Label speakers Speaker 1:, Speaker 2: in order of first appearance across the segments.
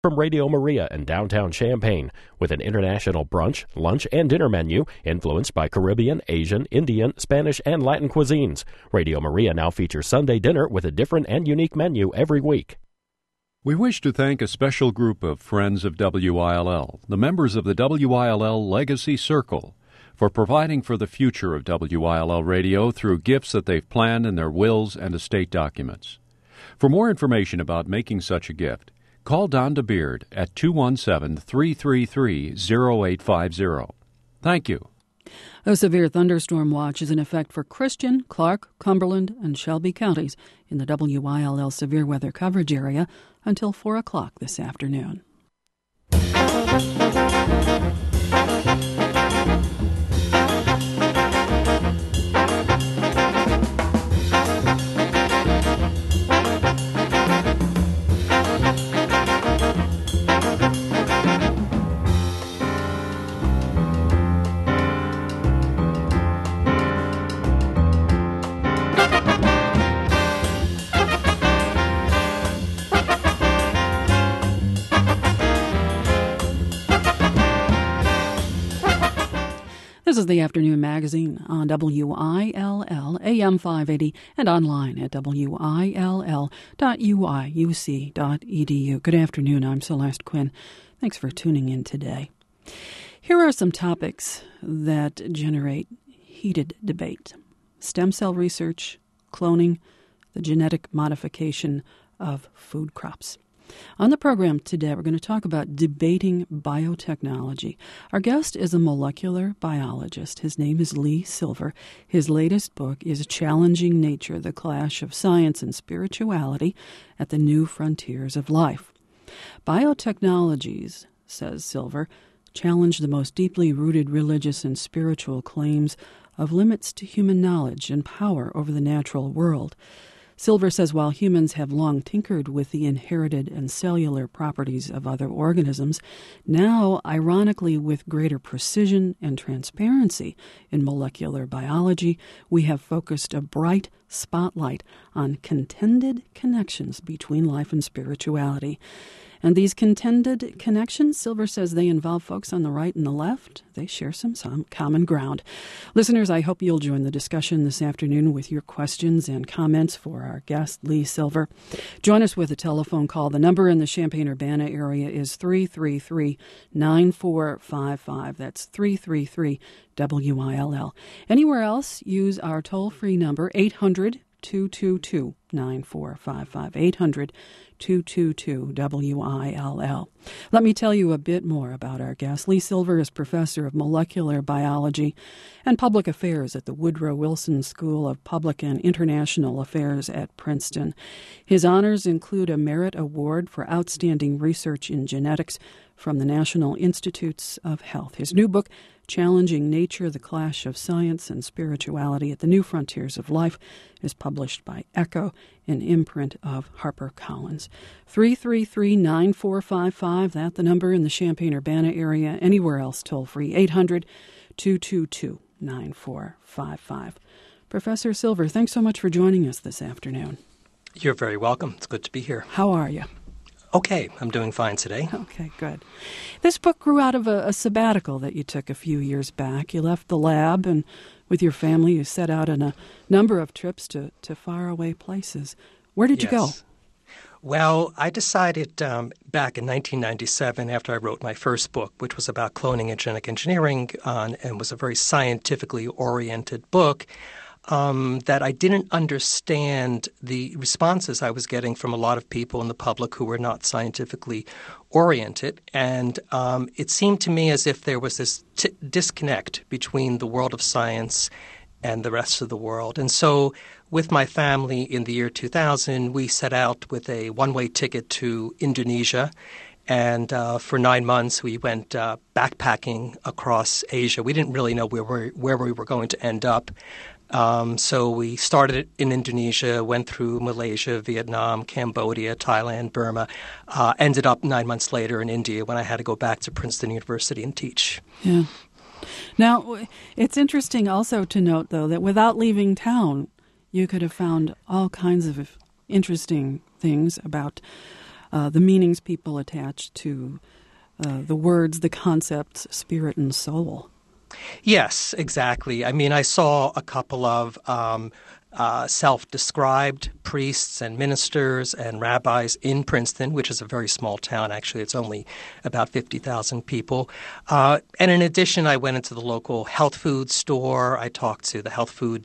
Speaker 1: from Radio Maria in downtown Champaign, with an international brunch, lunch, and dinner menu influenced by Caribbean, Asian, Indian, Spanish, and Latin cuisines. Radio Maria now features Sunday dinner with a different and unique menu every week.
Speaker 2: We wish to thank a special group of friends of WILL, the members of the WILL Legacy Circle, for providing for the future of WILL Radio through gifts that they've planned in their wills and estate documents. For more information about making such a gift, call Donda Beard at 217-333-0850. Thank you.
Speaker 3: A severe thunderstorm watch is in effect for Christian, Clark, Cumberland, and Shelby counties in the WILL severe weather coverage area until 4 o'clock this afternoon. This is the Afternoon Magazine on WILL, AM 580, and online at will.uiuc.edu. Good afternoon, I'm Celeste Quinn. Thanks for tuning in today. Here are some topics that generate heated debate: stem cell research, cloning, the genetic modification of food crops. On the program today, we're going to talk about debating biotechnology. Our guest is a molecular biologist. His name is Lee Silver. His latest book is Challenging Nature, the Clash of Science and Spirituality at the New Frontiers of Life. Biotechnologies, says Silver, challenge the most deeply rooted religious and spiritual claims of limits to human knowledge and power over the natural world. Silver says while humans have long tinkered with the inherited and cellular properties of other organisms, now, ironically, with greater precision and transparency in molecular biology, we have focused a bright spotlight on contended connections between life and spirituality. And these contended connections, Silver says, they involve folks on the right and the left. They share some common ground. Listeners, I hope you'll join the discussion this afternoon with your questions and comments for our guest, Lee Silver. Join us with a telephone call. The number in the Champaign-Urbana area is 333-9455. That's 333-WILL. Anywhere else, use our toll-free number, 800-222-9455, 800-222-WILL. Let me tell you a bit more about our guest. Lee Silver is professor of molecular biology and public affairs at the Woodrow Wilson School of Public and International Affairs at Princeton. His honors include a Merit Award for Outstanding Research in Genetics from the National Institutes of Health. His new book, Challenging Nature, the Clash of Science and Spirituality at the New Frontiers of Life, is published by Echo, an imprint of HarperCollins. 333-9455, that's the number in the Champaign-Urbana area. Anywhere else, toll-free, 800-222-9455. Professor Silver, thanks so much for joining us this afternoon.
Speaker 4: You're very welcome. It's good to be here.
Speaker 3: How are you?
Speaker 4: Okay, I'm doing fine today.
Speaker 3: Okay, good. This book grew out of a sabbatical that you took a few years back. You left the lab, and with your family, you set out on a number of trips to faraway places. Where did you go?
Speaker 4: Well, I decided back in 1997, after I wrote my first book, which was about cloning and genetic engineering, and was a very scientifically oriented book, that I didn't understand the responses I was getting from a lot of people in the public who were not scientifically oriented. And it seemed to me as if there was this disconnect between the world of science and the rest of the world. And so with my family in the year 2000, we set out with a one-way ticket to Indonesia. And for 9 months, we went backpacking across Asia. We didn't really know where we were going to end up. So we started in Indonesia, went through Malaysia, Vietnam, Cambodia, Thailand, Burma, ended up 9 months later in India when I had to go back to Princeton University and teach.
Speaker 3: Yeah. Now, it's interesting also to note, though, that without leaving town, you could have found all kinds of interesting things about the meanings people attach to the words, the concepts, spirit and soul.
Speaker 4: Yes, exactly. I mean, I saw a couple of self-described priests and ministers and rabbis in Princeton, which is a very small town. Actually, it's only about 50,000 people. And in addition, I went into the local health food store. I talked to the health food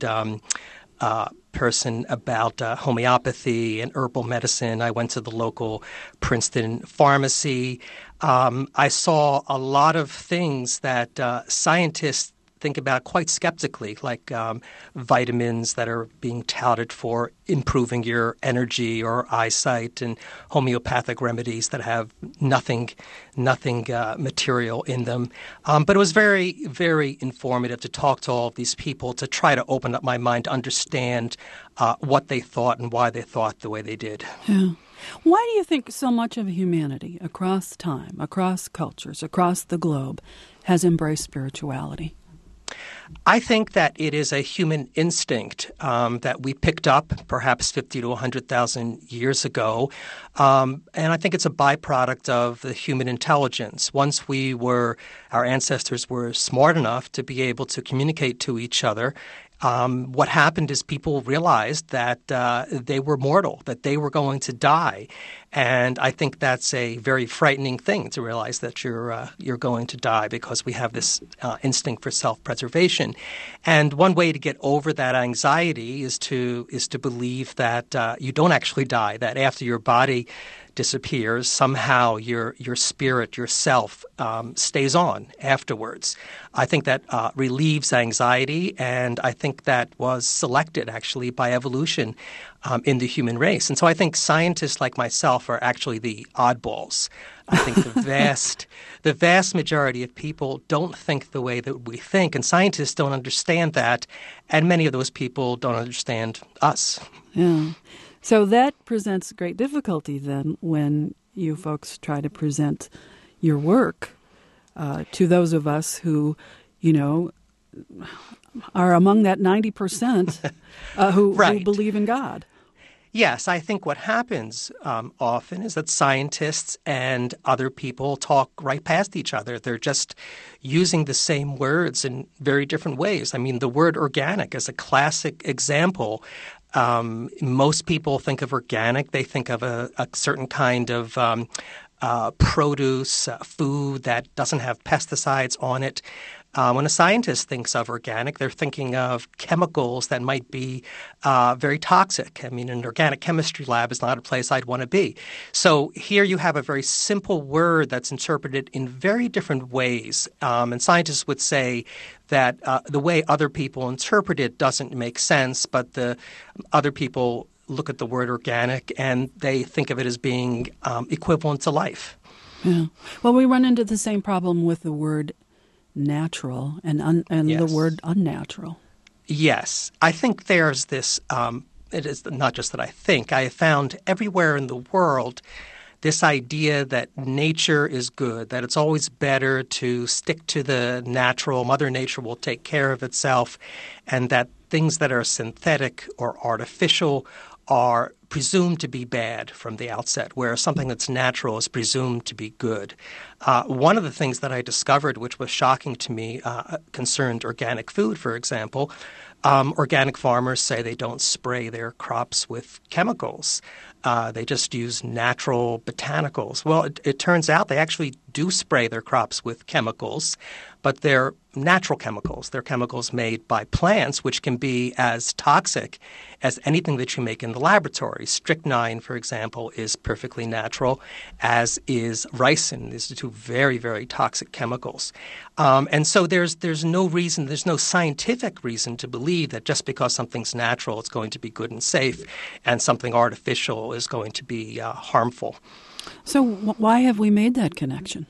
Speaker 4: person about homeopathy and herbal medicine. I went to the local Princeton pharmacy. I saw a lot of things that scientists think about quite skeptically, like vitamins that are being touted for improving your energy or eyesight, and homeopathic remedies that have nothing material in them. But it was very, very informative to talk to all of these people, to try to open up my mind to understand what they thought and why they thought the way they did.
Speaker 3: Yeah. Why do you think so much of humanity across time, across cultures, across the globe has embraced spirituality?
Speaker 4: I think that it is a human instinct that we picked up perhaps 50 to 100,000 years ago. And I think it's a byproduct of the human intelligence. Once our ancestors were smart enough to be able to communicate to each other, what happened is people realized that they were mortal, that they were going to die. And I think that's a very frightening thing, to realize that you're going to die, because we have this instinct for self-preservation. And one way to get over that anxiety is to believe that you don't actually die, that after your body disappears, somehow your spirit, your self, stays on afterwards. I think that relieves anxiety, and I think that was selected actually by evolution in the human race. And so I think scientists like myself are actually the oddballs. I think the vast majority of people don't think the way that we think, and scientists don't understand that, and many of those people don't understand us.
Speaker 3: Yeah. So that presents great difficulty then when you folks try to present your work to those of us who, are among that 90% who believe in God.
Speaker 4: Yes, I think what happens often is that scientists and other people talk right past each other. They're just using the same words in very different ways. I mean, the word organic is a classic example. Most people think of organic. They think of a certain kind of produce, food that doesn't have pesticides on it. When a scientist thinks of organic, they're thinking of chemicals that might be very toxic. I mean, an organic chemistry lab is not a place I'd want to be. So here you have a very simple word that's interpreted in very different ways. And scientists would say that the way other people interpret it doesn't make sense, but the other people look at the word organic and they think of it as being equivalent to life.
Speaker 3: Yeah. Well, we run into the same problem with the word natural and
Speaker 4: yes.
Speaker 3: the word unnatural.
Speaker 4: Yes. I think there's this it is not just that I think. I have found everywhere in the world this idea that nature is good, that it's always better to stick to the natural, Mother Nature will take care of itself, and that things that are synthetic or artificial are presumed to be bad from the outset, whereas something that's natural is presumed to be good. One of the things that I discovered, which was shocking to me, concerned organic food, for example. Organic farmers say they don't spray their crops with chemicals. They just use natural botanicals. Well, it turns out they actually do spray their crops with chemicals, but they're natural chemicals. They're chemicals made by plants, which can be as toxic as anything that you make in the laboratory. Strychnine, for example, is perfectly natural, as is ricin. These are two very, very toxic chemicals. And so there's no reason, there's no scientific reason to believe that just because something's natural, it's going to be good and safe, and something artificial is going to be harmful.
Speaker 3: So why have we made that connection?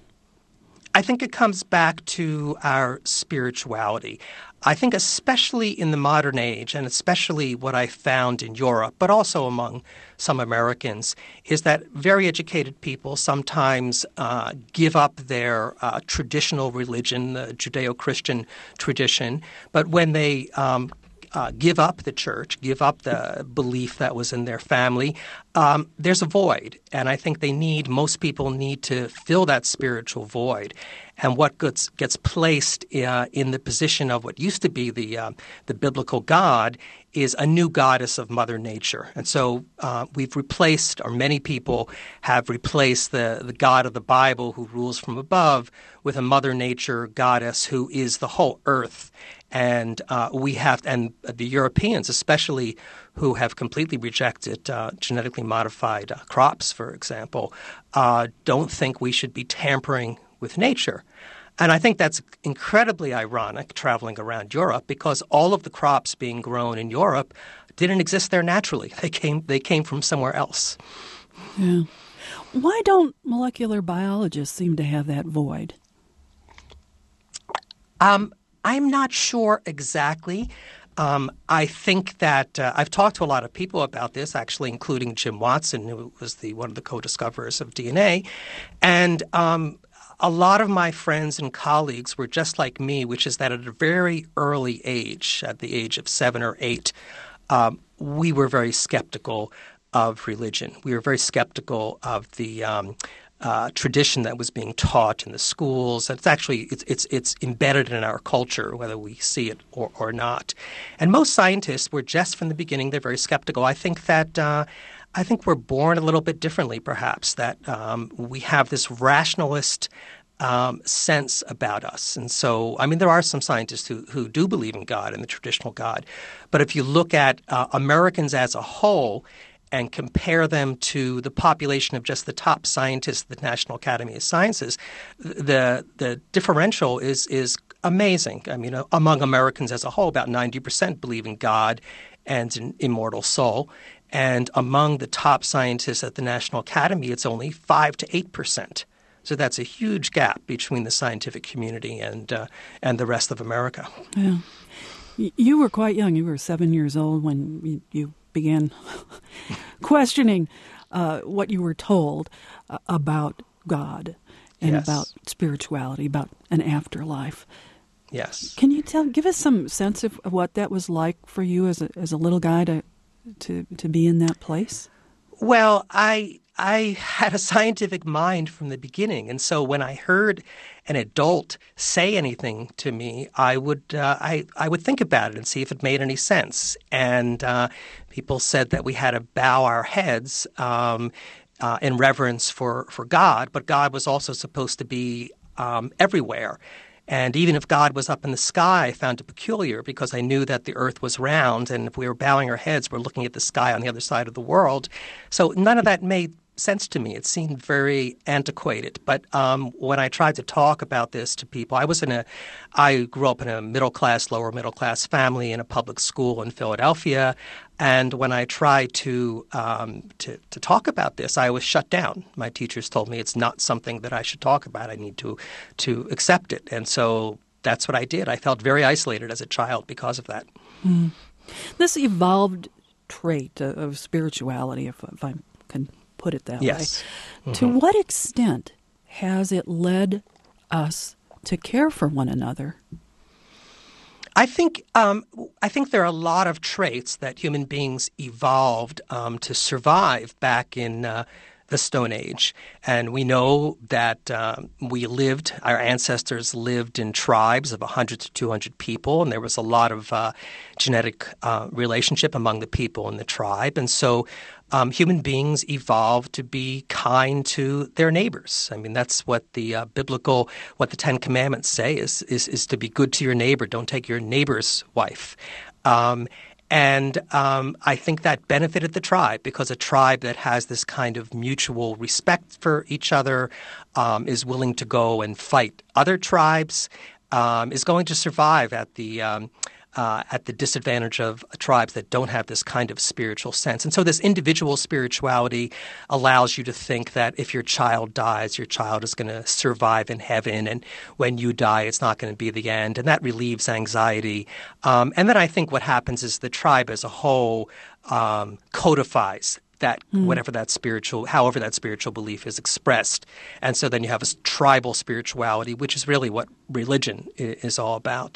Speaker 4: I think it comes back to our spirituality. I think especially in the modern age, and especially what I found in Europe, but also among some Americans, is that very educated people sometimes give up their traditional religion, the Judeo-Christian tradition, but when they give up the church, give up the belief that was in their family, there's a void. And I think most people need to fill that spiritual void. And what gets placed in the position of what used to be the biblical God is a new goddess of Mother Nature. And so we've replaced, or many people have replaced the God of the Bible who rules from above with a Mother Nature goddess who is the whole earth. And and the Europeans especially, who have completely rejected genetically modified crops, for example, don't think we should be tampering with nature. And I think that's incredibly ironic traveling around Europe, because all of the crops being grown in Europe didn't exist there naturally. They came from somewhere else.
Speaker 3: Yeah. Why don't molecular biologists seem to have that void?
Speaker 4: I'm not sure exactly. I think that I've talked to a lot of people about this, actually, including Jim Watson, who was one of the co-discoverers of DNA. And a lot of my friends and colleagues were just like me, which is that at a very early age, at the age of 7 or 8, we were very skeptical of religion. We were very skeptical of the tradition that was being taught in the schools. It's embedded in our culture, whether we see it or not. And most scientists were just from the beginning, they're very skeptical. I think we're born a little bit differently, perhaps, that we have this rationalist sense about us. And so, I mean, there are some scientists who do believe in God and the traditional God. But if you look at Americans as a whole and compare them to the population of just the top scientists at the National Academy of Sciences, the differential is amazing. I mean, among Americans as a whole, about 90% believe in God and an immortal soul. And among the top scientists at the National Academy, it's only 5 to 8%. So that's a huge gap between the scientific community and the rest of America.
Speaker 3: Yeah. You were quite young. You were 7 years old when you began questioning what you were told about God and
Speaker 4: Yes.
Speaker 3: about spirituality, about an afterlife.
Speaker 4: Yes.
Speaker 3: Can you give us some sense of what that was like for you as a little guy to be in that place?
Speaker 4: Well, I had a scientific mind from the beginning, and so when I heard an adult say anything to me, I would think about it and see if it made any sense. And people said that we had to bow our heads in reverence for God, but God was also supposed to be everywhere. And even if God was up in the sky, I found it peculiar because I knew that the earth was round, and if we were bowing our heads, we're looking at the sky on the other side of the world. So none of that made sense to me. It seemed very antiquated. But when I tried to talk about this to people, I grew up in a lower middle class family in a public school in Philadelphia. And when I tried to talk about this, I was shut down. My teachers told me it's not something that I should talk about. I need to accept it. And so that's what I did. I felt very isolated as a child because of that.
Speaker 3: Mm. This evolved trait of spirituality, if I can put it that
Speaker 4: Yes.
Speaker 3: way, to what extent has it led us to care for one another?
Speaker 4: I think there are a lot of traits that human beings evolved to survive back in the Stone Age. And we know that our ancestors lived in tribes of 100 to 200 people, and there was a lot of genetic relationship among the people in the tribe. And so human beings evolved to be kind to their neighbors. I mean, that's what the what the Ten Commandments say is to be good to your neighbor. Don't take your neighbor's wife. And I think that benefited the tribe because a tribe that has this kind of mutual respect for each other is willing to go and fight other tribes, is going to survive at the disadvantage of tribes that don't have this kind of spiritual sense. And so this individual spirituality allows you to think that if your child dies, your child is going to survive in heaven, and when you die, it's not going to be the end. And that relieves anxiety. And then I think what happens is the tribe as a whole codifies that however that spiritual belief is expressed. And so then you have a tribal spirituality, which is really what religion is all about.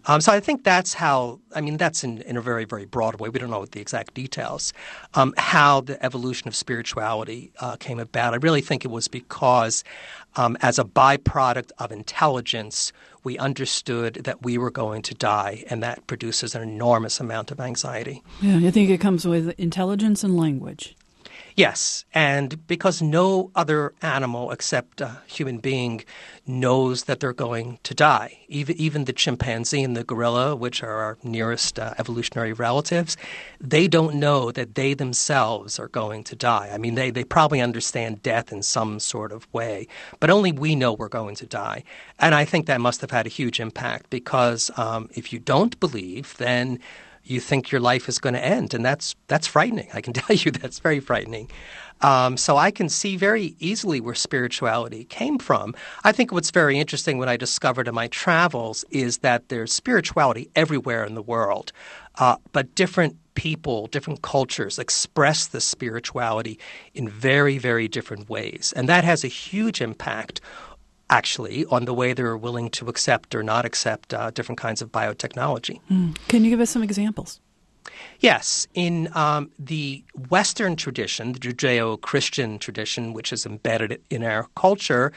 Speaker 4: So I think that's how, that's in a very, very broad way. We don't know the exact details, how the evolution of spirituality came about. I really think it was because as a byproduct of intelligence, we understood that we were going to die, and that produces an enormous amount of anxiety.
Speaker 3: Yeah, I think it comes with intelligence and language.
Speaker 4: Yes, and because no other animal except a human being knows that they're going to die. Even the chimpanzee and the gorilla, which are our nearest evolutionary relatives, they don't know that they themselves are going to die. They probably understand death in some sort of way, but only we know we're going to die. And I think that must have had a huge impact because if you don't believe, then you think your life is going to end, and that's frightening. I can tell you that's very frightening. So I can see very easily where spirituality came from. I think what's very interesting, what I discovered in my travels, is that there's spirituality everywhere in the world, but different people, different cultures express the spirituality in very, very different ways, and that has a huge impact actually on the way they're willing to accept or not accept different kinds of biotechnology.
Speaker 3: Can you give us some examples?
Speaker 4: Yes. In the Western tradition, the Judeo-Christian tradition, which is embedded in our culture,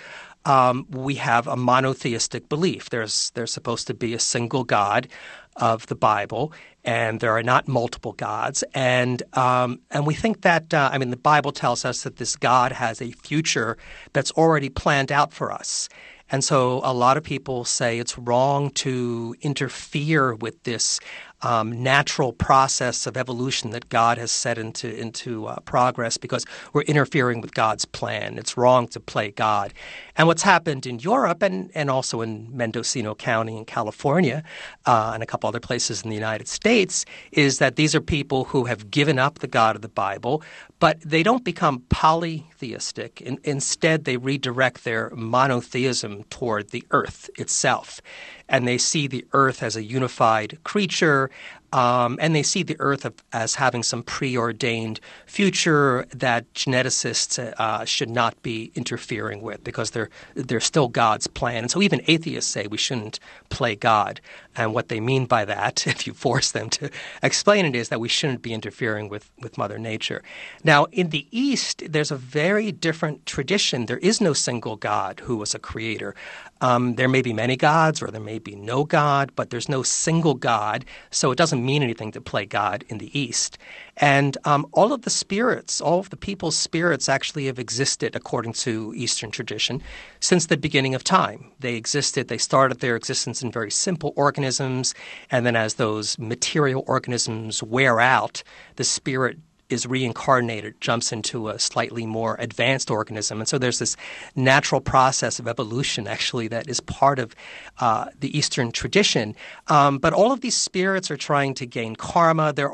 Speaker 4: we have a monotheistic belief. There's supposed to be a single God of the Bible, and there are not multiple gods. And we think that, the Bible tells us that this God has a future that's already planned out for us. And so a lot of people say it's wrong to interfere with this natural process of evolution that God has set into progress because we're interfering with God's plan. It's wrong to play God. And what's happened in Europe and also in Mendocino County in California and a couple other places in the United States is that these are people who have given up the God of the Bible, but they don't become polytheistic. Instead, they redirect their monotheism toward the earth itself. And they see the earth as a unified creature, and they see the earth as having some preordained future that geneticists should not be interfering with because they're still God's plan. And so even atheists say we shouldn't play God. And what they mean by that, if you force them to explain it, is that we shouldn't be interfering with Mother Nature. Now, in the East, there's a very different tradition. There is no single God who was a creator. There may be many gods or there may be no God, but there's no single God, so it doesn't mean anything to play God in the East. And all of the spirits, all of the people's spirits actually have existed according to Eastern tradition since the beginning of time. They started their existence in very simple organisms, and then as those material organisms wear out, the spirit is reincarnated, jumps into a slightly more advanced organism. And so there's this natural process of evolution, actually, that is part of the Eastern tradition. But all of these spirits are trying to gain karma. They're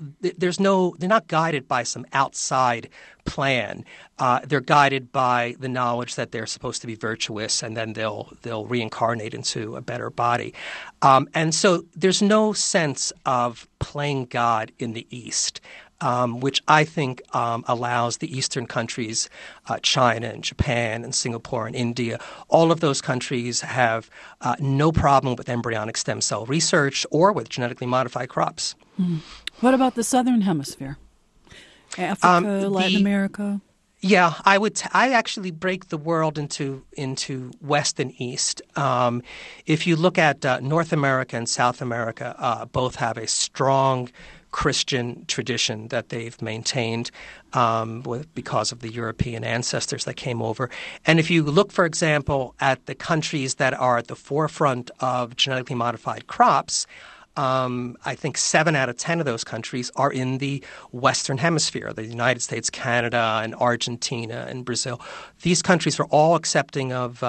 Speaker 4: not guided by some outside plan. They're guided by the knowledge that they're supposed to be virtuous, and then they'll reincarnate into a better body. And so there's no sense of playing God in the East. Which I think allows the Eastern countries, China and Japan and Singapore and India, all of those countries have no problem with embryonic stem cell research or with genetically modified crops.
Speaker 3: What about the Southern Hemisphere? Africa, Latin America?
Speaker 4: Yeah, I actually break the world into West and East. If you look at North America and South America, both have a strong Christian tradition that they've maintained because of the European ancestors that came over. And if you look, for example, at the countries that are at the forefront of genetically modified crops, I think 7 out of 10 of those countries are in the Western Hemisphere, the United States, Canada, and Argentina, and Brazil. These countries are all accepting of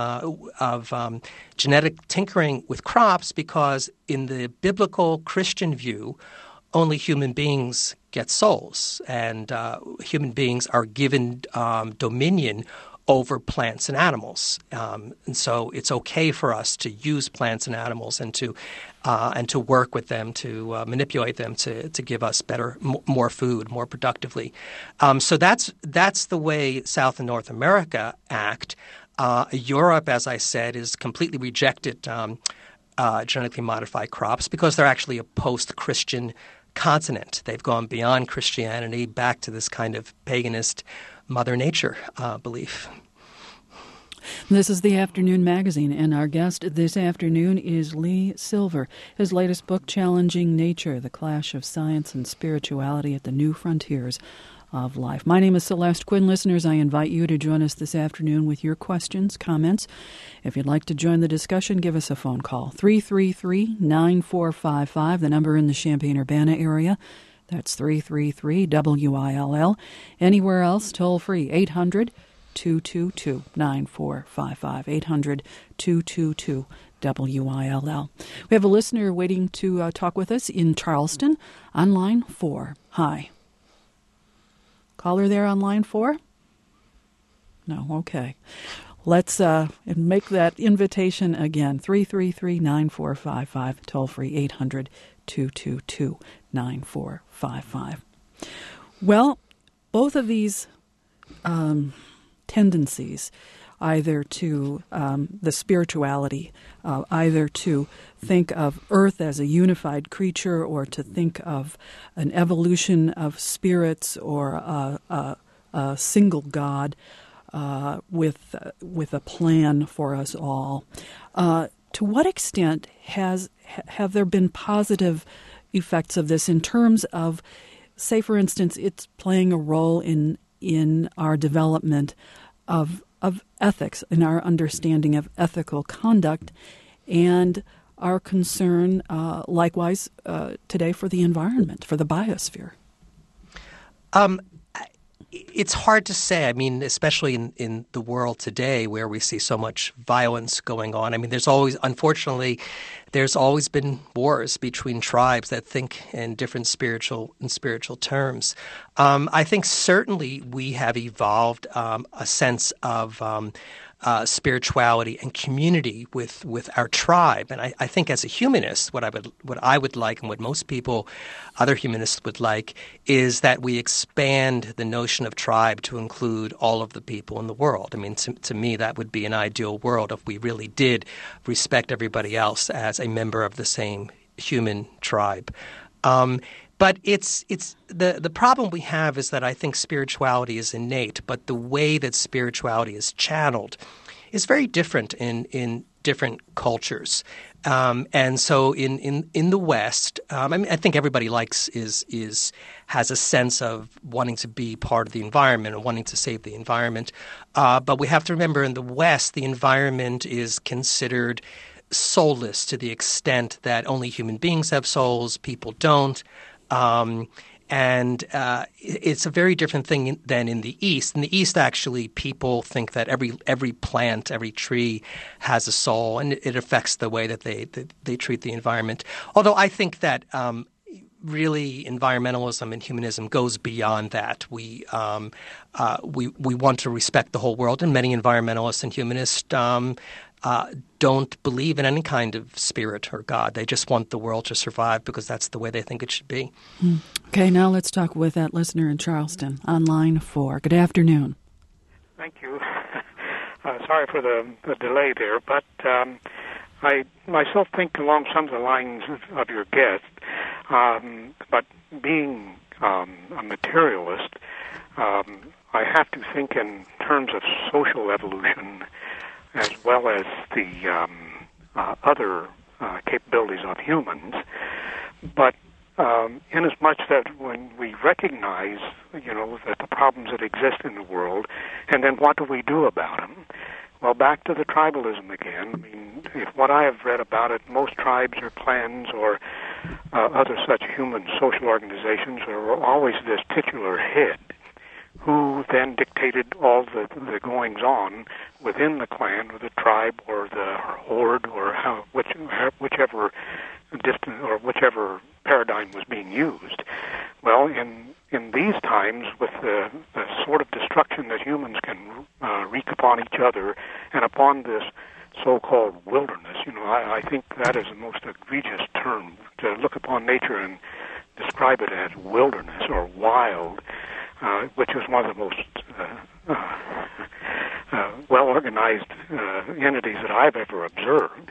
Speaker 4: genetic tinkering with crops because in the biblical Christian view, only human beings get souls, and human beings are given dominion over plants and animals, and so it's okay for us to use plants and animals and to work with them, to manipulate them to give us better, more food, more productively. So that's the way South and North America act. Europe, as I said, is completely rejected genetically modified crops because they're actually a post-Christian continent. They've gone beyond Christianity back to this kind of paganist Mother Nature belief.
Speaker 3: This is the Afternoon Magazine, and our guest this afternoon is Lee Silver. His latest book, Challenging Nature, The Clash of Science and Spirituality at the New Frontiers of Life. My name is Celeste Quinn. Listeners, I invite you to join us this afternoon with your questions, comments. If you'd like to join the discussion, give us a phone call, 333-9455, the number in the Champaign-Urbana area. That's 333-WILL. Anywhere else, toll free, 800-222-9455, 800-222-WILL. We have a listener waiting to talk with us in Charleston on line 4. Hi. Caller there on line 4? No, okay. Let's make that invitation again, 333-9455, toll free, 800-222-9455. Well, both of these tendencies, either to the spirituality, either to think of Earth as a unified creature or to think of an evolution of spirits or a single God with a plan for us all. To what extent have there been positive effects of this in terms of, say, for instance, it's playing a role in our development of ethics, in our understanding of ethical conduct, and our concern, likewise, today for the environment, for the biosphere?
Speaker 4: It's hard to say. I mean, especially in the world today where we see so much violence going on. I mean, there's always been wars between tribes that think in different spiritual terms. I think certainly we have evolved a sense of spirituality and community with our tribe. And I think as a humanist, what I would like and what most people, other humanists would like, is that we expand the notion of tribe to include all of the people in the world. I mean, to me, that would be an ideal world if we really did respect everybody else as a member of the same human tribe. But it's the problem we have is that I think spirituality is innate, but the way that spirituality is channeled is very different in different cultures. And so in the West, I mean, I think everybody has a sense of wanting to be part of the environment and wanting to save the environment. But we have to remember in the West, the environment is considered soulless to the extent that only human beings have souls, people don't. And it's a very different thing than in the East. In the East, actually, people think that every plant, every tree has a soul, and it affects the way that they treat the environment. Although I think that really environmentalism and humanism goes beyond that. We want to respect the whole world, and many environmentalists and humanists don't believe in any kind of spirit or God. They just want the world to survive because that's the way they think it should be.
Speaker 3: Okay, now let's talk with that listener in Charleston on line 4. Good afternoon.
Speaker 5: Thank you. Sorry for the delay there, but I myself think along some of the lines of your guest, but being a materialist, I have to think in terms of social evolution as well as the other capabilities of humans. But inasmuch that when we recognize, that the problems that exist in the world, and then what do we do about them? Well, back to the tribalism again. I mean, if what I have read about it, most tribes or clans or other such human social organizations are always this titular head who then dictated all the goings-on within the clan or the tribe or the horde or whichever distance or whichever paradigm was being used. Well, in these times, with the sort of destruction that humans can wreak upon each other and upon this so-called wilderness, I think that is the most egregious term, to look upon nature and describe it as wilderness or wild, which is one of the most well-organized entities that I've ever observed.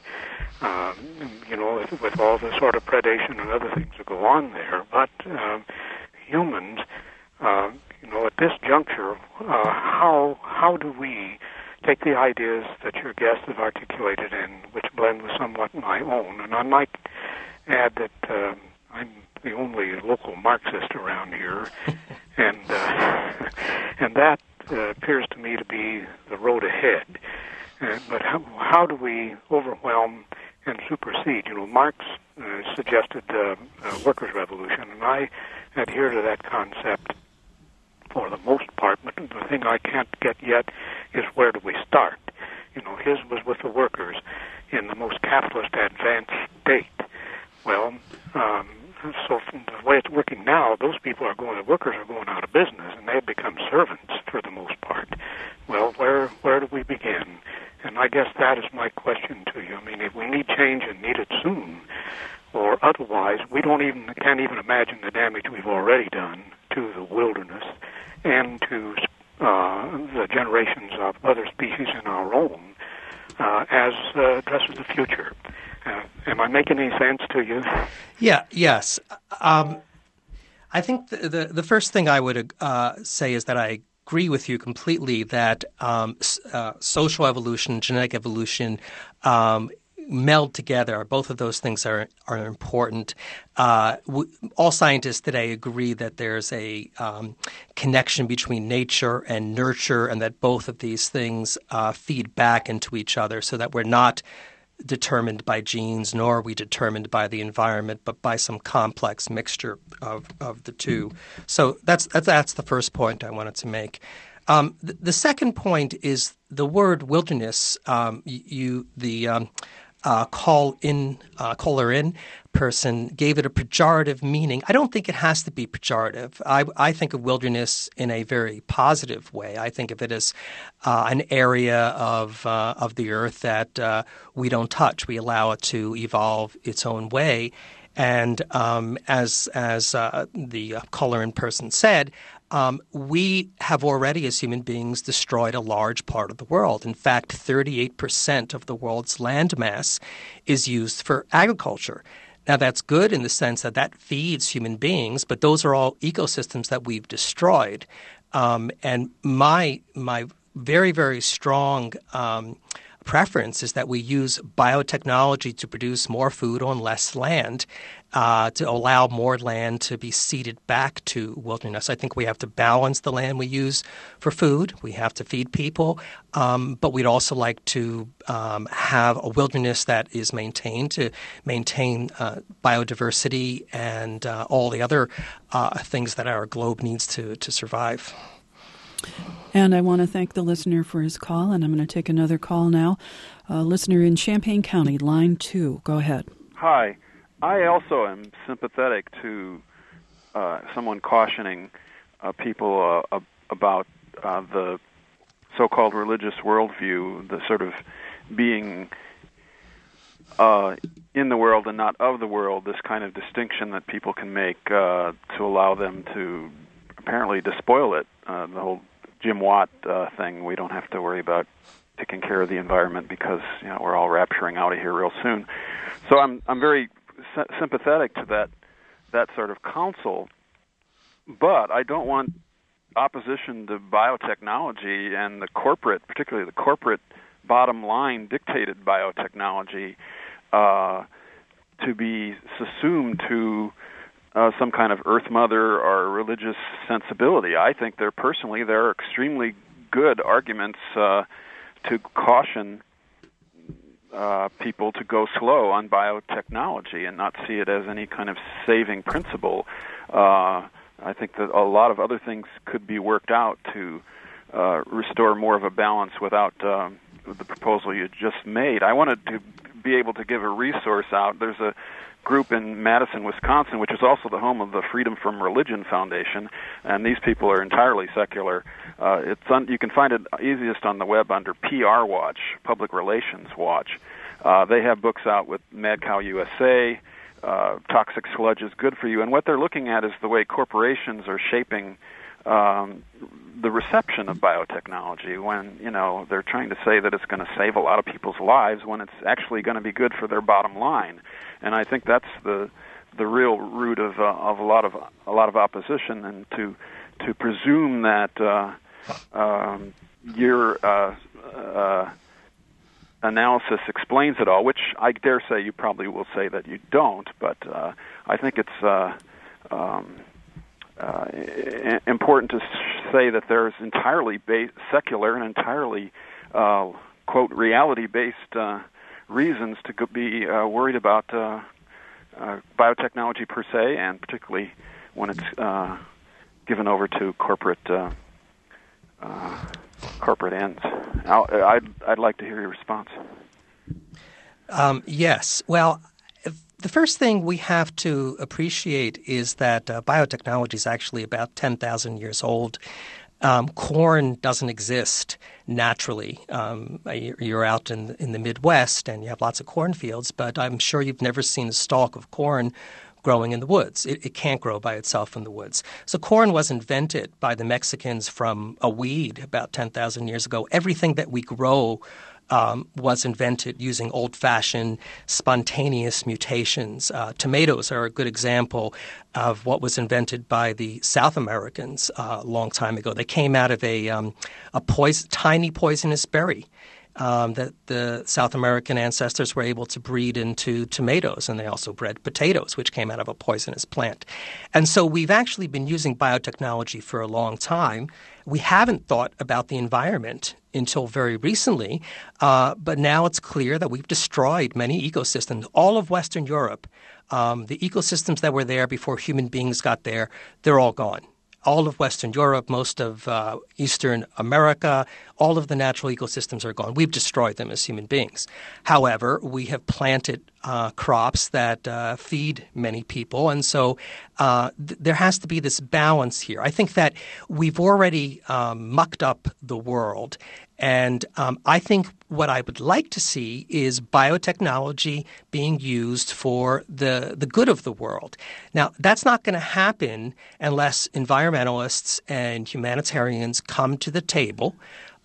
Speaker 5: With all the sort of predation and other things that go on there. But humans, at this juncture, how do we take the ideas that your guests have articulated and which blend with somewhat my own? And I might add that I'm the only local Marxist around here, and that appears to me to be the road ahead. But how do we overwhelm and supersede? Marx suggested a workers' revolution, and I adhere to that concept for the most part, but the thing I can't get yet is where do we start? His was with the workers in the most capitalist advanced state. Well, so from the way it's working now, the workers are going out of business, and they've become servants for the most part. Well, where do we begin? And I guess that is my question to you. I mean, if we need change and need it soon, or otherwise, we can't even imagine the damage we've already done to the wilderness and to the generations of other species in our own as addresses the future. Am I making any sense to you?
Speaker 4: Yeah. Yes. I think the first thing I would say is that I agree with you completely that social evolution, genetic evolution meld together. Both of those things are important. All scientists today agree that there's a connection between nature and nurture, and that both of these things feed back into each other, so that we're not determined by genes, nor are we determined by the environment, but by some complex mixture of the two. So that's the first point I wanted to make. The second point is the word wilderness. Caller-in person gave it a pejorative meaning. I don't think it has to be pejorative. I think of wilderness in a very positive way. I think of it as an area of the earth that we don't touch. We allow it to evolve its own way. And as the caller-in person said, we have already, as human beings, destroyed a large part of the world. In fact, 38% of the world's landmass is used for agriculture. Now, that's good in the sense that feeds human beings, but those are all ecosystems that we've destroyed. And my very, very strong preference is that we use biotechnology to produce more food on less land, to allow more land to be ceded back to wilderness. I think we have to balance the land we use for food. We have to feed people, but we'd also like to have a wilderness that is maintained to maintain biodiversity and all the other things that our globe needs to survive.
Speaker 3: And I want to thank the listener for his call, and I'm going to take another call now. Listener in Champaign County, line 2. Go ahead.
Speaker 6: Hi. I also am sympathetic to someone cautioning people about the so-called religious worldview, the sort of being in the world and not of the world, this kind of distinction that people can make to allow them to apparently despoil it. The whole Jim Watt thing, we don't have to worry about taking care of the environment because we're all rapturing out of here real soon. So I'm very sympathetic to that sort of counsel, but I don't want opposition to biotechnology and particularly the corporate bottom line dictated biotechnology to be subsumed to some kind of Earth Mother or religious sensibility. I think there are extremely good arguments to caution people to go slow on biotechnology and not see it as any kind of saving principle. I think that a lot of other things could be worked out to restore more of a balance without the proposal you just made. I wanted to be able to give a resource out. There's a group in Madison, Wisconsin, which is also the home of the Freedom from Religion Foundation, and these people are entirely secular. You can find it easiest on the web under PR Watch, Public Relations Watch. They have books out with Mad Cow USA, Toxic Sludge is Good for You, and what they're looking at is the way corporations are shaping the reception of biotechnology when, they're trying to say that it's going to save a lot of people's lives when it's actually going to be good for their bottom line. And I think that's the real root of a lot of opposition, and to presume that your analysis explains it all, which I dare say you probably will say that you don't, but I think it's important to say that there's entirely secular and entirely, quote, reality-based reasons to be worried about biotechnology per se, and particularly when it's given over to corporate ends. I'd like to hear your response.
Speaker 4: Yes. Well, the first thing we have to appreciate is that biotechnology is actually about 10,000 years old. Corn doesn't exist naturally. You're out in the Midwest and you have lots of cornfields, but I'm sure you've never seen a stalk of corn growing in the woods. It can't grow by itself in the woods. So corn was invented by the Mexicans from a weed about 10,000 years ago. Everything that we grow was invented using old-fashioned spontaneous mutations. Tomatoes are a good example of what was invented by the South Americans a long time ago. They came out of a tiny poisonous berry that the South American ancestors were able to breed into tomatoes, and they also bred potatoes, which came out of a poisonous plant. And so we've actually been using biotechnology for a long time. We haven't thought about the environment until very recently, but now it's clear that we've destroyed many ecosystems. All of Western Europe, the ecosystems that were there before human beings got there, they're all gone. All of Western Europe, most of Eastern America, all of the natural ecosystems are gone. We've destroyed them as human beings. However, we have planted crops that feed many people, and so there has to be this balance here. I think that we've already mucked up the world, and I think what I would like to see is biotechnology being used for the good of the world. Now, that's not going to happen unless environmentalists and humanitarians come to the table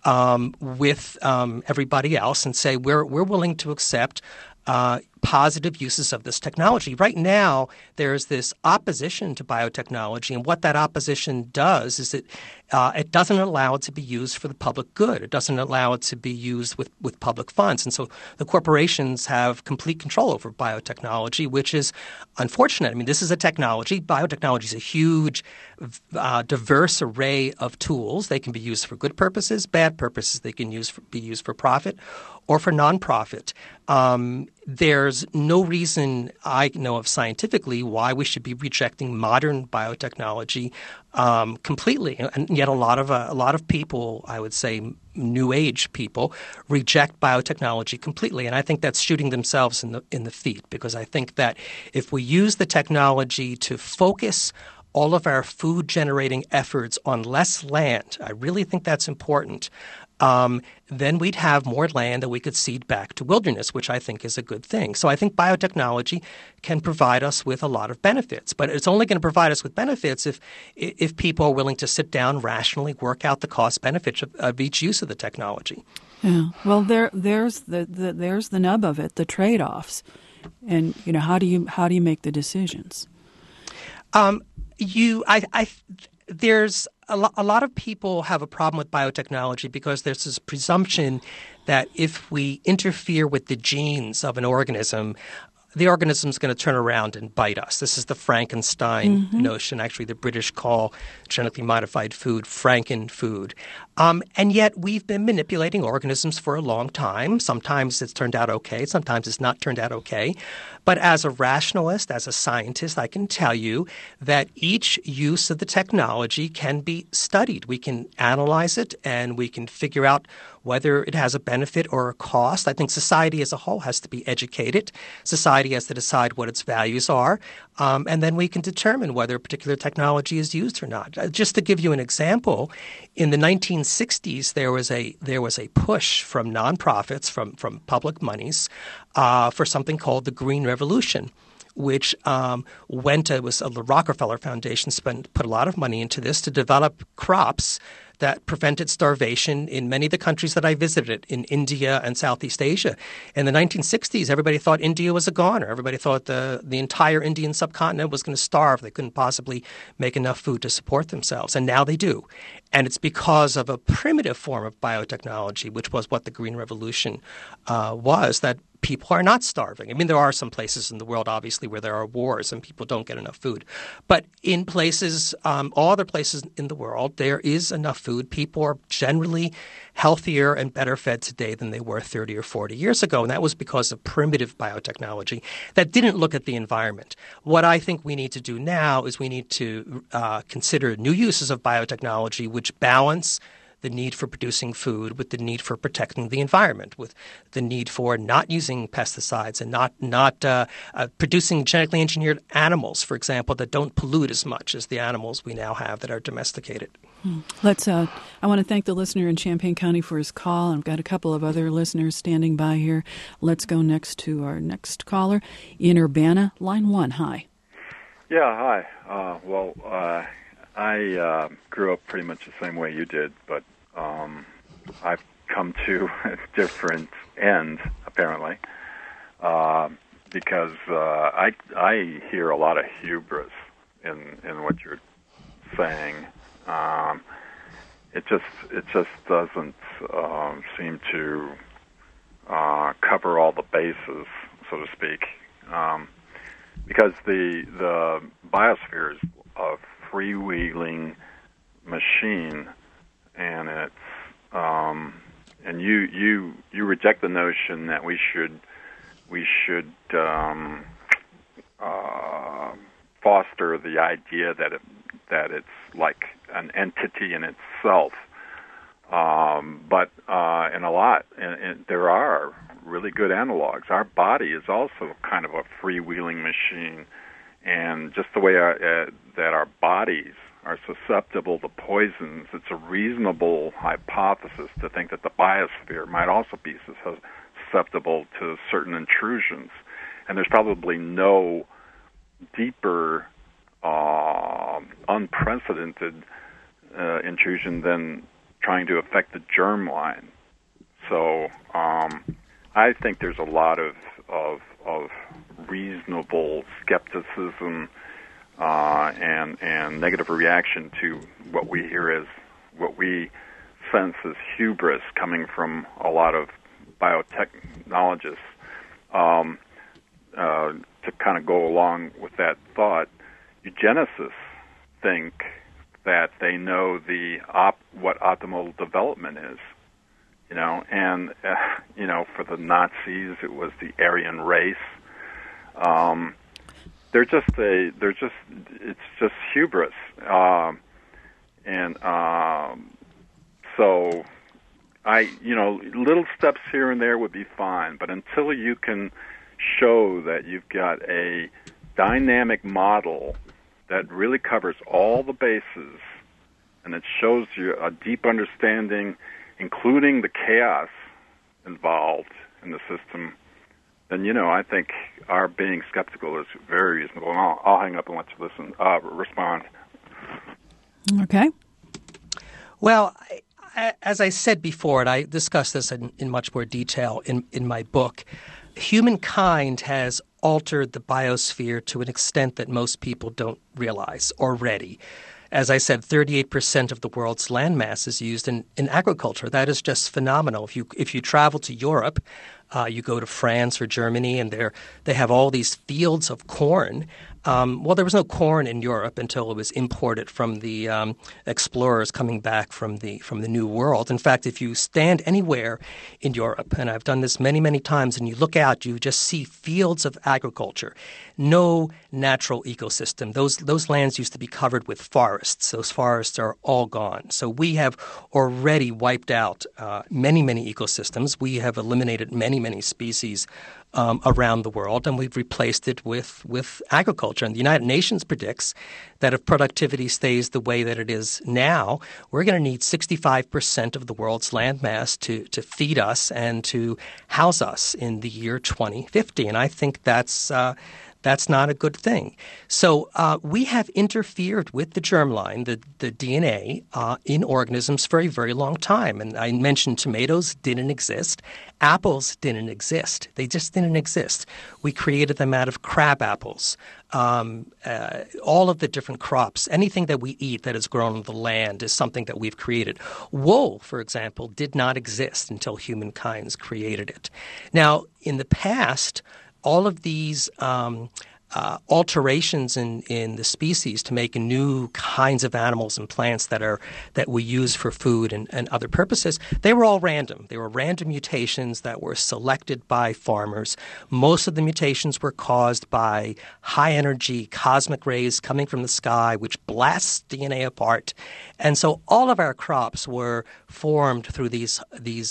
Speaker 4: with everybody else and say we're willing to accept positive uses of this technology. Right now, there's this opposition to biotechnology, and what that opposition does is it doesn't allow it to be used for the public good. It doesn't allow it to be used with public funds. And so the corporations have complete control over biotechnology, which is unfortunate. I mean, this is a technology. Biotechnology is a huge, diverse array of tools. They can be used for good purposes, bad purposes. They can be used for profit or for nonprofit. There's no reason I know of scientifically why we should be rejecting modern biotechnology completely. And yet a lot of people, I would say new age people, reject biotechnology completely. And I think that's shooting themselves in the feet, because I think that if we use the technology to focus all of our food-generating efforts on less land, I really think that's important, then we'd have more land that we could cede back to wilderness, which I think is a good thing. So I think biotechnology can provide us with a lot of benefits, but it's only going to provide us with benefits if people are willing to sit down, rationally work out the cost benefits of each use of the technology.
Speaker 3: Yeah. Well, there's the nub of it, the trade-offs, and how do you make the decisions? There's a lot of people have a problem with biotechnology because there's this presumption that if we interfere with the genes of an organism, the organism's going to turn around and bite us. This is the Frankenstein notion. Actually, the British call genetically modified food Frankenfood. And yet we've been manipulating organisms for a long time. Sometimes it's turned out okay. Sometimes it's not turned out okay. But as a rationalist, as a scientist, I can tell you that each use of the technology can be studied. We can analyze it and we can figure out whether it has a benefit or a cost. I think society as a whole has to be educated. Society has to decide what its values are. And then we can determine whether a particular technology is used or not. Just to give you an example, in the 1960s, there was a push from nonprofits, from public monies, for something called the Green Revolution,
Speaker 4: which was the Rockefeller Foundation put a lot of money into this to develop crops that prevented starvation in many of the countries that I visited in India and Southeast Asia. In the 1960s, everybody thought India was a goner. Everybody thought the entire Indian subcontinent was going to starve. They couldn't possibly make enough food to support themselves. And now they do. And it's because of a primitive form of biotechnology, which was what the Green Revolution was, that people are not starving. I mean, there are some places in the world, obviously, where there are wars and people don't get enough food. But in places, all other places in the world, there is enough food. People are generally healthier and better fed today than they were 30 or 40 years ago. And that was because of primitive biotechnology that didn't look at the environment. What I think we need to do now is we need to consider new uses of biotechnology which balance the need for producing food with the need for protecting the environment, with the need for not using pesticides and not producing genetically engineered animals, for example, that don't pollute as much as the animals we now have that are domesticated.
Speaker 3: I want to thank the listener in Champaign County for his call. I've got a couple of other listeners standing by here. Let's go next to our next caller in Urbana, line 1. Hi.
Speaker 7: Yeah, hi. I grew up pretty much the same way you did, but I've come to different ends, apparently, because I hear a lot of hubris in what you're saying. It just doesn't seem to cover all the bases, so to speak, because the biosphere is a freewheeling machine, and it's and you reject the notion that we should foster the idea that it's like an entity in itself, but in a lot, and there are really good analogs. Our body is also kind of a freewheeling machine. And just the way that our bodies are susceptible to poisons, it's a reasonable hypothesis to think that the biosphere might also be susceptible to certain intrusions. And there's probably no deeper, unprecedented intrusion than trying to affect the germline. So I think there's a lot of reasonable skepticism and negative reaction to what we hear as what we sense as hubris coming from a lot of biotechnologists. To kind of go along with that thought, eugenicists think that they know what optimal development is. And for the Nazis, it was the Aryan race. It's just hubris. So little steps here and there would be fine, but until you can show that you've got a dynamic model that really covers all the bases and it shows you a deep understanding, including the chaos involved in the system, then, I think our being skeptical is very reasonable. And I'll hang up and let you respond.
Speaker 3: Okay.
Speaker 4: Well, as I said before, and I discussed this in much more detail in my book, humankind has altered the biosphere to an extent that most people don't realize already. As I said, 38% of the world's landmass is used in agriculture. That is just phenomenal. If you travel to Europe, you go to France or Germany, and they have all these fields of corn. Well, there was no corn in Europe until it was imported from the explorers coming back from the New World. In fact, if you stand anywhere in Europe, and I've done this many, many times, and you look out, you just see fields of agriculture. No natural ecosystem. Those lands used to be covered with forests. Those forests are all gone. So we have already wiped out many, many ecosystems. We have eliminated many, many species around the world, and we've replaced it with agriculture. And the United Nations predicts that if productivity stays the way that it is now, we're going to need 65% of the world's landmass to feed us and to house us in the year 2050. And I think that's That's not a good thing. So we have interfered with the germline, the DNA, in organisms for a very long time. And I mentioned tomatoes didn't exist. Apples didn't exist. They just didn't exist. We created them out of crab apples. All of the different crops, anything that we eat that is grown on the land is something that we've created. Wool, for example, did not exist until humankind created it. Now, in the past, all of these alterations in the species to make new kinds of animals and plants that we use for food and other purposes, they were all random. They were random mutations that were selected by farmers. Most of the mutations were caused by high-energy cosmic rays coming from the sky, which blasts DNA apart. And so all of our crops were formed through these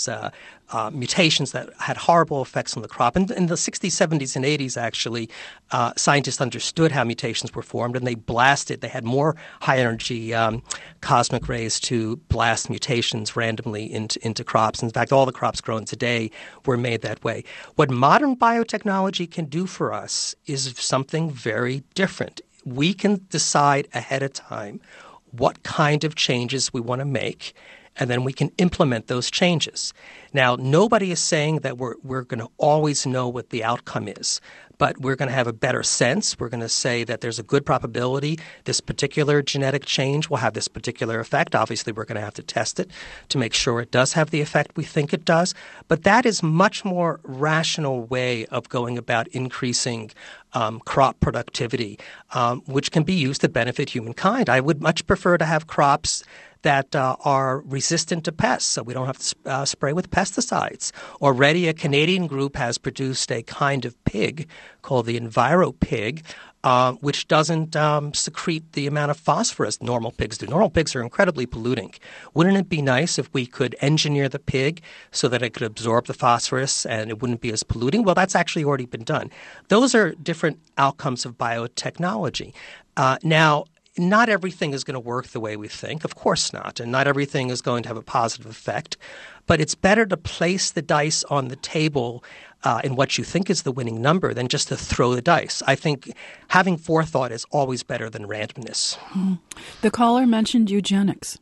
Speaker 4: mutations that had horrible effects on the crop. And in the 60s, 70s, and 80s, actually, scientists understood how mutations were formed, and they blasted. They had more high-energy cosmic rays to blast mutations randomly into crops. In fact, all the crops grown today were made that way. What modern biotechnology can do for us is something very different. We can decide ahead of time what kind of changes we want to make, and then we can implement those changes. Now, nobody is saying that we're going to always know what the outcome is, but we're going to have a better sense. We're going to say that there's a good probability this particular genetic change will have this particular effect. Obviously, we're going to have to test it to make sure it does have the effect we think it does. But that is much more rational way of going about increasing crop productivity, which can be used to benefit humankind. I would much prefer to have crops that are resistant to pests, so we don't have to spray with pesticides. Already, a Canadian group has produced a kind of pig called the EnviroPig, which doesn't secrete the amount of phosphorus normal pigs do. Normal pigs are incredibly polluting. Wouldn't it be nice if we could engineer the pig so that it could absorb the phosphorus and it wouldn't be as polluting? Well, that's actually already been done. Those are different outcomes of biotechnology. Now, not everything is going to work the way we think. Of course not. And not everything is going to have a positive effect. But it's better to place the dice on the table in what you think is the winning number than just to throw the dice. I think having forethought is always better than randomness.
Speaker 3: The caller mentioned eugenics.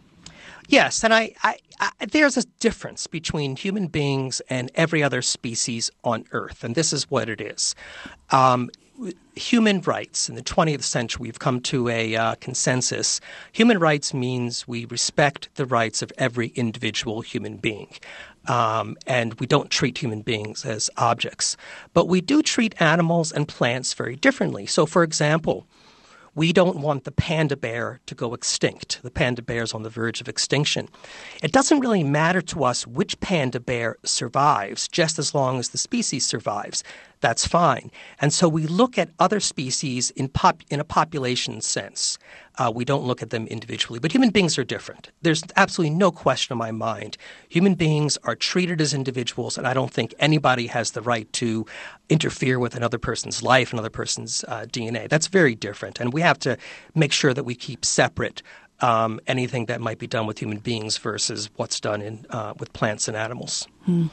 Speaker 4: Yes, and I there's a difference between human beings and every other species on Earth, and this is what it is. Human rights. In the 20th century, we've come to a consensus. Human rights means we respect the rights of every individual human being. And we don't treat human beings as objects. But we do treat animals and plants very differently. So, for example, we don't want the panda bear to go extinct. The panda bear is on the verge of extinction. It doesn't really matter to us which panda bear survives, just as long as the species survives. That's fine. And so we look at other species in a population sense. We don't look at them individually. But human beings are different. There's absolutely no question in my mind. Human beings are treated as individuals, and I don't think anybody has the right to interfere with another person's life, another person's DNA. That's very different. And we have to make sure that we keep separate anything that might be done with human beings versus what's done with plants and animals.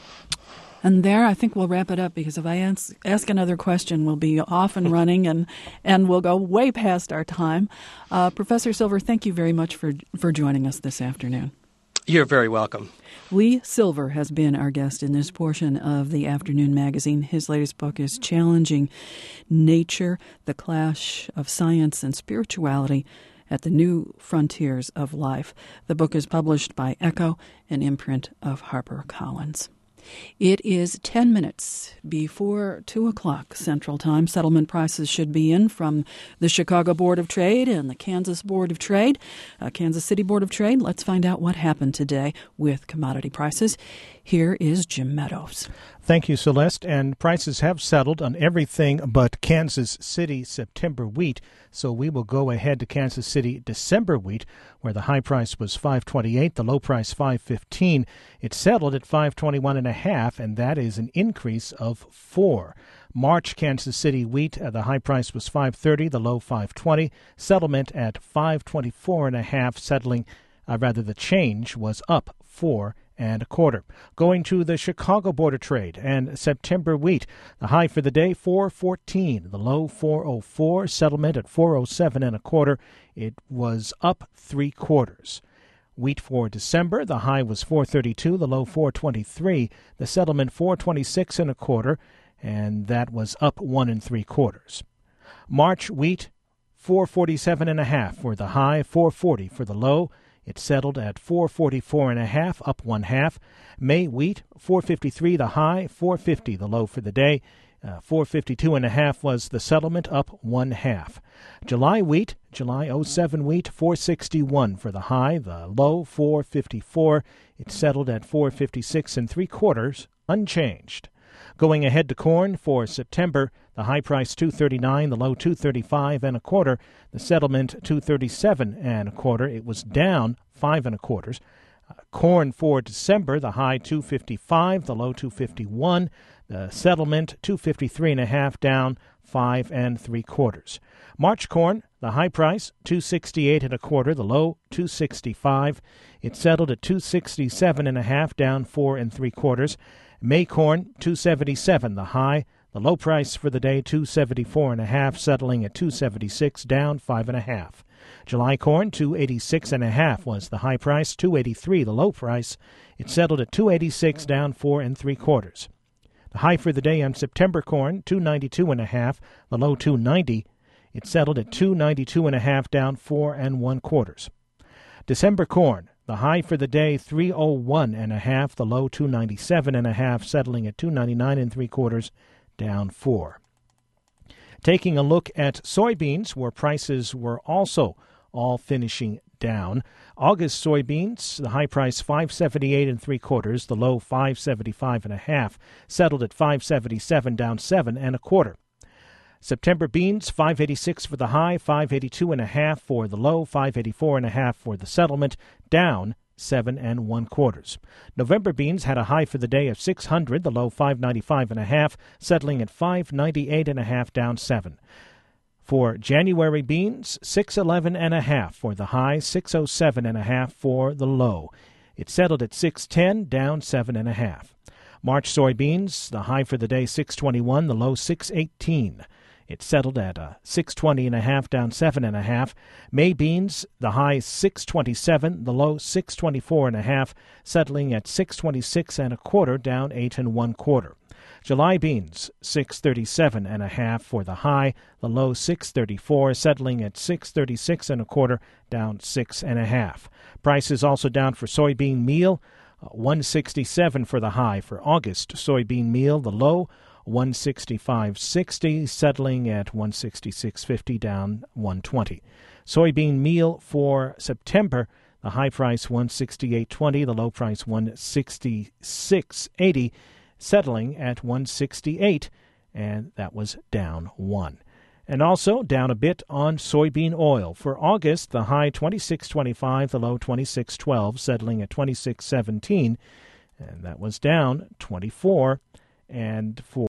Speaker 3: And there, I think we'll wrap it up, because if I ask another question, we'll be off and running, and we'll go way past our time. Professor Silver, thank you very much for joining us this afternoon.
Speaker 4: You're very welcome.
Speaker 3: Lee Silver has been our guest in this portion of the Afternoon Magazine. His latest book is Challenging Nature, The Clash of Science and Spirituality at the New Frontiers of Life. The book is published by Echo, an imprint of HarperCollins. It is 10 minutes before 2 o'clock Central Time. Settlement prices should be in from the Chicago Board of Trade and the Kansas Board of Trade, Kansas City Board of Trade. Let's find out what happened today with commodity prices. Here is Jim Meadows.
Speaker 8: Thank you, Celeste. And prices have settled on everything but Kansas City September wheat. So we will go ahead to Kansas City December wheat, where the high price was $5.28, the low price $5.15. It settled at $5.21.5, and that is an increase of 4. March Kansas City wheat, the high price was $5.30, the low $5.20. Settlement at $5.24.5, settling. The change was up 4 $4.25. Going to the Chicago Board of Trade and September wheat, the high for the day $4.14, the low $4.04, settlement at $4.0725. It was up 3/4. Wheat for December, the high was $4.32, the low $4.23, the settlement $4.2625, and that was up 1 3/4. March wheat $4.47.5 for the high, $4.40 for the low. It settled at $4.44.5, up 1/2. May wheat $4.53 the high, $4.50 the low for the day. $4.52.5 was the settlement, up 1/2. July wheat, July 07 wheat, $4.61 for the high, the low $4.54. It settled at $4.56 3/4, unchanged. Going ahead to corn for September, the high price $2.39, the low $2.35.25, the settlement $2.37.25. It was down 5 1/4. Corn for December, the high $2.55, the low $2.51, the settlement $2.53.5, down 5 3/4. March corn, the high price $2.68.25, the low $2.65. It settled at $2.67.5, down 4 3/4. May corn $2.77 the high, the low price for the day $2.74.5, settling at $2.76, down 5 1/2. July corn $2.86.5 was the high price, $2.83 the low price. It settled at $2.86, down 4 3/4. The high for the day on September corn $2.92.5, the low $2.90. It settled at $2.92.5, down 4 1/4. December corn, the high for the day $3.01.5, the low $2.97.5, settling at $2.99 3/4, down 4. Taking a look at soybeans, where prices were also all finishing down. August soybeans, the high price $5.78 3/4, the low $5.75.5, settled at $5.77, down 7 1/4. September beans, $5.86 for the high, $5.82.5 for the low, $5.84.5 for the settlement, down 7 1/4. November beans had a high for the day of $600, the low $5.95.5, settling at $5.98.5, down 7. For January beans, $6.11.5 for the high, $6.07.5 for the low. It settled at $6.10, down 7 1/2. March soybeans, the high for the day $6.21, the low $6.18. It settled at $6.20.5, down 7 1/2. May beans, the high $6.27, the low $6.24.5, settling at $6.26.25, down 8 1/4. July beans, $6.37.5 for the high, the low $6.34, settling at $6.36.25, down 6 1/2. Prices also down for soybean meal, $1.67 for the high for August soybean meal, the low $165.60, settling at $166.50, down 1.20. Soybean meal for September, the high price $168.20, the low price $166.80, settling at $168, and that was down 1. And also down a bit on soybean oil. For August, the high $26.25, the low $26.12, settling at $26.17, and that was down 24. And for